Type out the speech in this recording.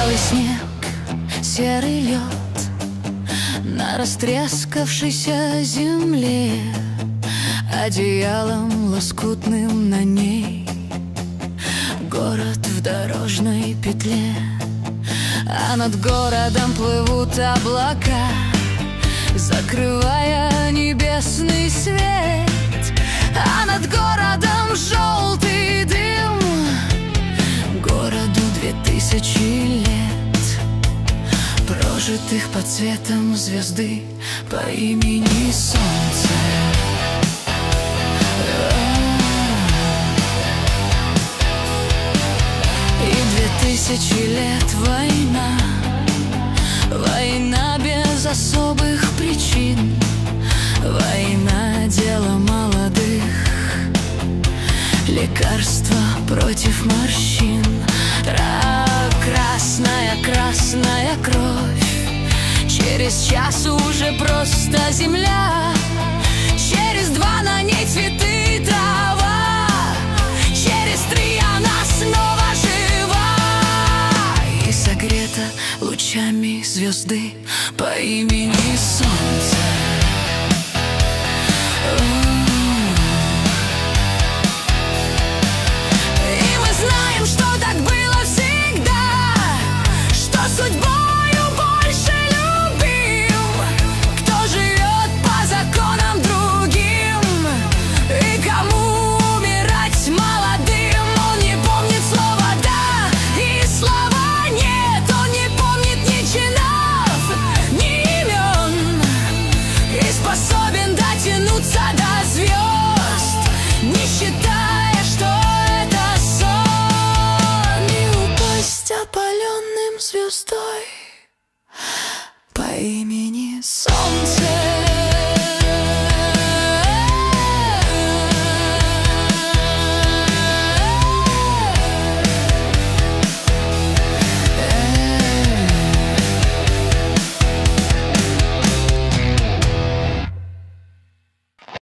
Белый снег, серый лед на растрескавшейся земле, одеялом лоскутным на ней город в дорожной петле. А над городом плывут облака, закрывая небесный свет. А над городом желтый дым, городу 2000 лет, прожитых под светом звезды по имени Солнце. И 2000 лет война, война без особых причин, война — дело молодых, лекарство против морщин. Красная, красная кровь, через час уже просто земля, через 2 на ней цветы и трава, через 3 она снова жива и согрета лучами звезды по имени Солнце. Способен дотянуться до звезд, не считая, что это сон, и упасть опаленным звездой по имени Солнце.